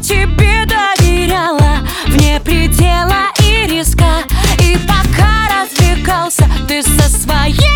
тебе доверяла вне предела и риска. И пока развлекался ты со своей